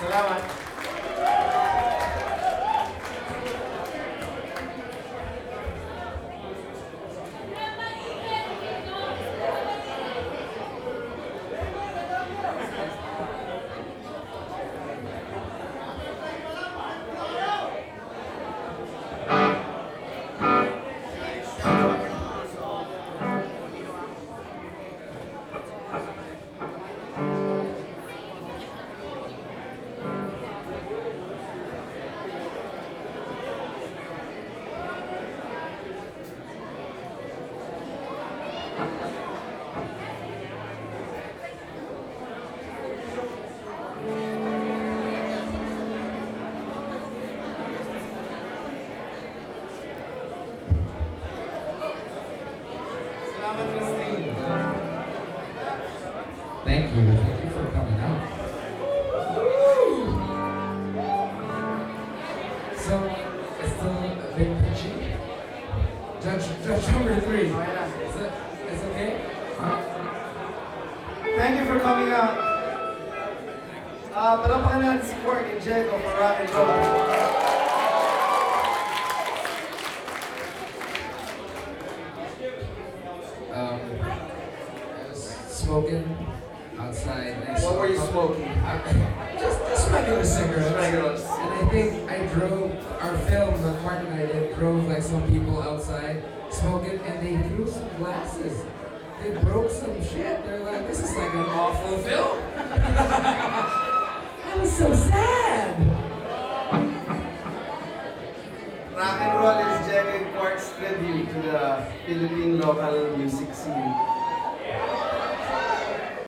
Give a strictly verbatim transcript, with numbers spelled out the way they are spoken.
Salamat. Salamat, Christine. Thank you. Thank you for coming out. So, it's still a bit pitchy. Judge, judge number three. Okay na. Is it, is it okay? Huh? Thank you for coming out. Ah, palampakan natin si Quark and Diego for rock and roll. Um, I was smoking outside. And I What saw were you a couple- smoking? just, just regular cigarettes. Regulars. And I think I drove our film, the Mark and I did, drove like some people outside smoking, and they threw some glasses. They broke some shit. They're like, this is like an awful film. I was so sad. Rock and roll is Diego and Quark's tribute to the Philippine local music scene.